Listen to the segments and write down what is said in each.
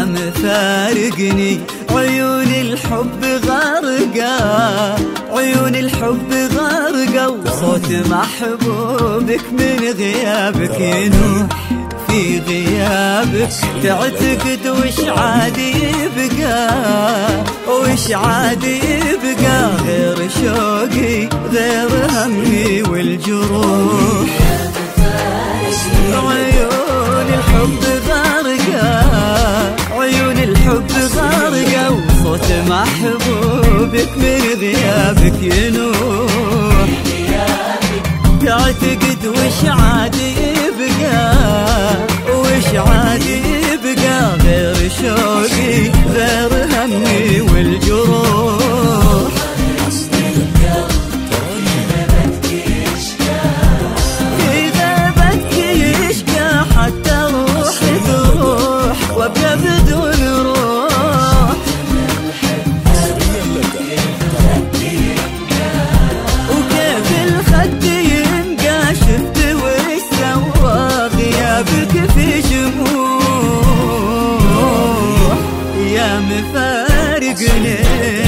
مفارقني عيون الحب غارقة، عيون الحب غارقة، وصوت محبوبك من غيابك ينوح في غيابك. تعتقد وش عادي يبقى، وش عادي يبقى غير شوقي غير همي والجروح. عيون الحب غارقة، عيون الحب غارقة، وصوت محبوبك من غيابك ينوح. تعتقد وش عادي يبقى، وش عادي يبقى غير شوقي غير همي والجروح. في غيبتك يشقى حتى روحي تروح وابقى بدون روح. وكيف الخد ينقى شفت وش سوى غيابك في جموح. يا مفارقني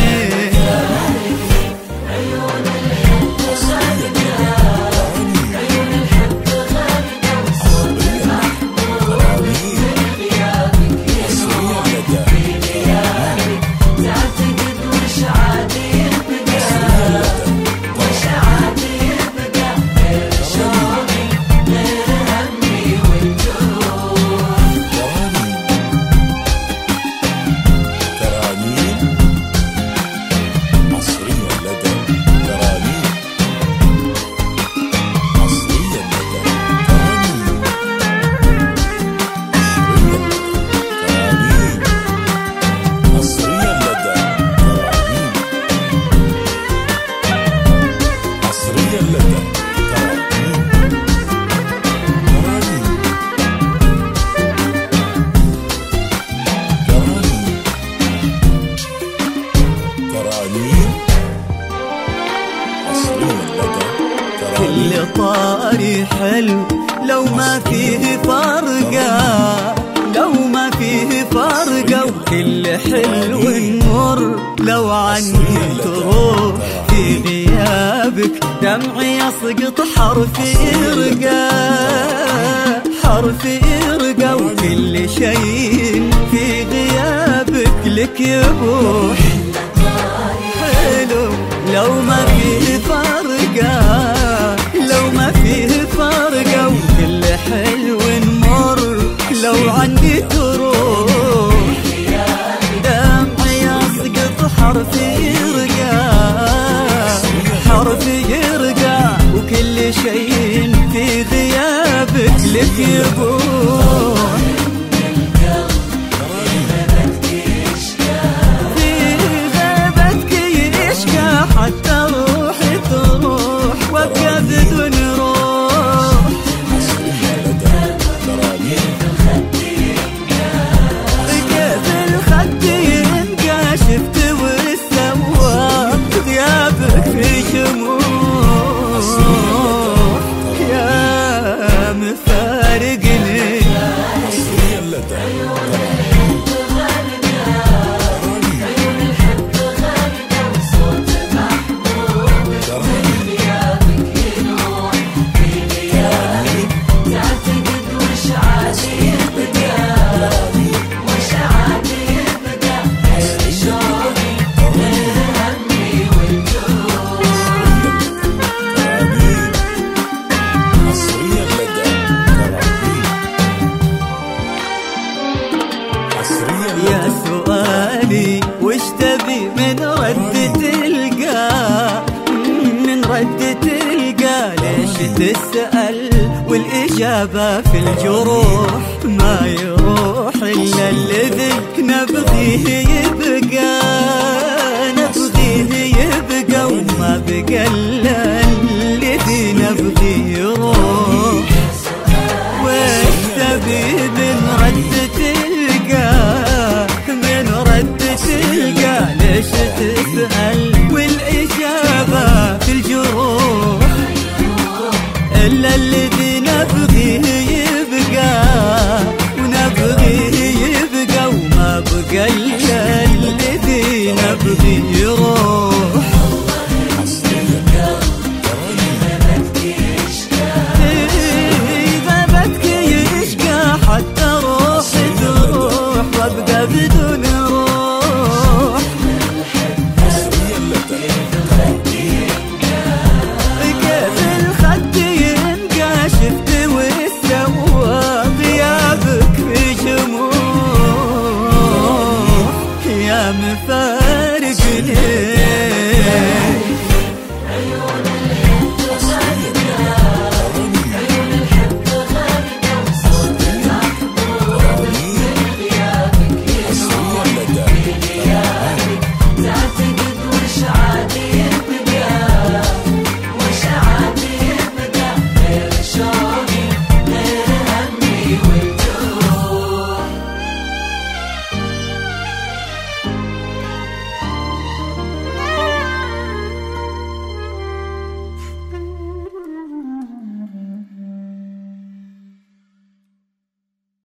كل طاري حلو لو ما فيه فرقة، لو ما فيه فرقة، وكل حلو مر لو عني تروح. في غيابك دمعي يسقط حرف يرقى، حرف يرقى، وكل شيء في غيابك لك يبوح. حلو لو ما فيه فرقة، لو ما فيه فرقة، وكل حلو نمر لو عني تروح. دمعي يسقط حرف يرقى، حرف يرقى، وكل شيء في غيابك لك يبوح. في غيبتك يشقى حتى روحي تروح وابقى بدون روح. كيف الخد ينقى شفت وش سوى غيابك في جموح. يا مفارقني يا سؤالي وش تبي من رد تلقى، من رد تلقى ليش تسأل والإجابة في الجروح. ما يروح إلا الذي نبغيه يبقى، نبغيه يبقى، وما بقى